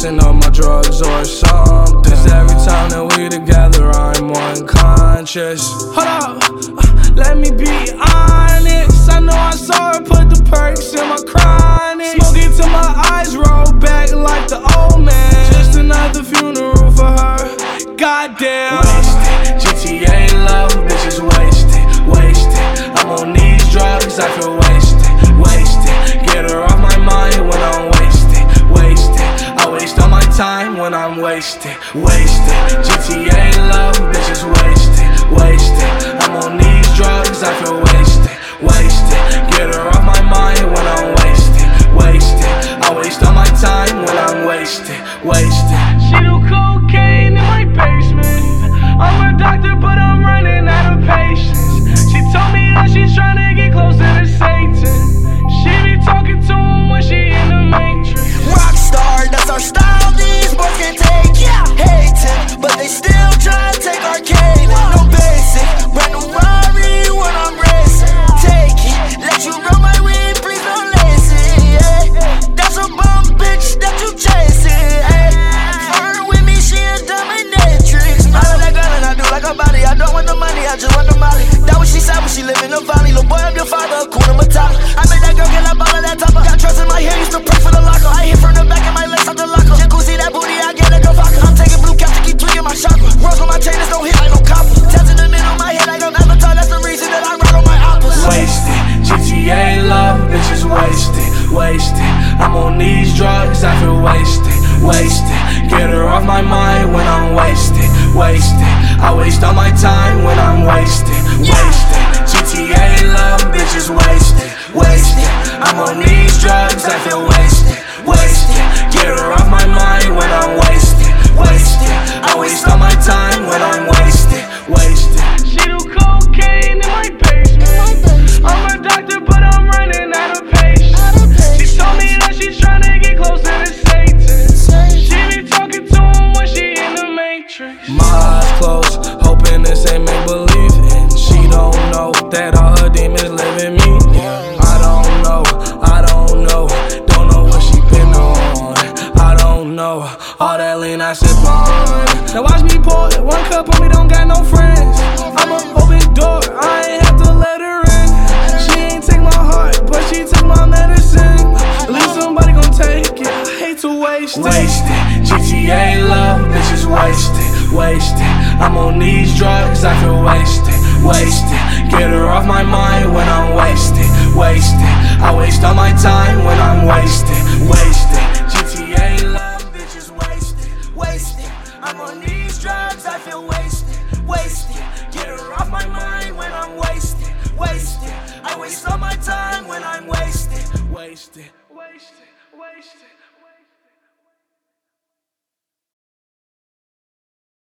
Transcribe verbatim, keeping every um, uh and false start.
mixing up my drugs or something. Cause every time that we together, I'm unconscious. Hold up, uh, let me be honest. I know I saw her put the perks in my chronic. Smoke it till my eyes roll back like the old man. Just another funeral for her. Goddamn. Wasted, G T A love, bitches wasted, wasted. I'm on these drugs, I feel wasted, wasted. Get her off my mind when I'm wasted, wasted. I waste all my time when I'm wasted, wasted. G T A love, bitches wasted, wasted. I'm on these drugs, I feel wasted, wasted. Get her off my mind when I'm wasted, wasted. I waste all my time when I'm wasted, wasted. She do cocaine in my basement. I'm a doctor, but I'm running out of patience. She told me that she's trying to get closer to Satan. She be talking to him when she in the Matrix. Rockstar, that's our style, these boys can't take it. Hating, but they still try to take our cane. No basic, brand new Rari when I'm racing. Take it, let you run my weed, please don't lace it. Yeah. That's a bum bitch that you chasing. Hey. Flirt with me, she a dominatrix. I love that girl and I do like her body. I don't want the money, I just want the molly. That what she said when she live in the valley. Little boy, I'm your father, Kuna Matata. I made that girl get up all of that topper. Got trust in my hair, used to pray for the locker. I hit from the back of my legs out the locker. Jacuzzi, that booty, I get like a vodka. I'm taking blue caps to keep tweaking my chakra. Rose on my chain, this don't hit like no copper. Taps in the middle of my head like I'm Avatar. That's the reason that I ride on my oppas. Wasted, G T A love, bitches wasted, wasted. I'm on these drugs, I feel wasted, wasted. Get her off my mind when I'm wasted, wasted. I waste all my time when I'm wasted, wasted. G T A love, bitches wasted, wasted. I'm on these drugs, I feel wasted, wasted. Get her off my mind when I'm wasted, wasted. I waste all my time when I'm wasted, wasted. She do cocaine in my basement. I'm a doctor, but I'm running out of patience. She told me that she's trying to get closer to Satan. She be talking to him when she in the Matrix. My eyes closed, hoping this ain't make believe. And she don't know that all her demons live in me. I don't know, I don't know, don't know what she been on. I don't know, all that lean I sip on. Now watch me pour it, one cup on me, don't got no friends. I'm an open door, I ain't have to let her in. She ain't take my heart, but she took my medicine. At least somebody gon' take it, I hate to waste it. Wasted, G T A love, bitches wasted, wasted. I'm on these drugs, I feel wasted, wasted. Get her off my mind when I'm wasted, wasted. I waste all my time when I'm wasted, wasted. G T A love, bitches wasted, wasted. I'm on these drugs, I feel wasted, wasted. Get her off my mind when I'm wasted, wasted. I waste all my time when I'm wasted, wasted, wasted, wasted.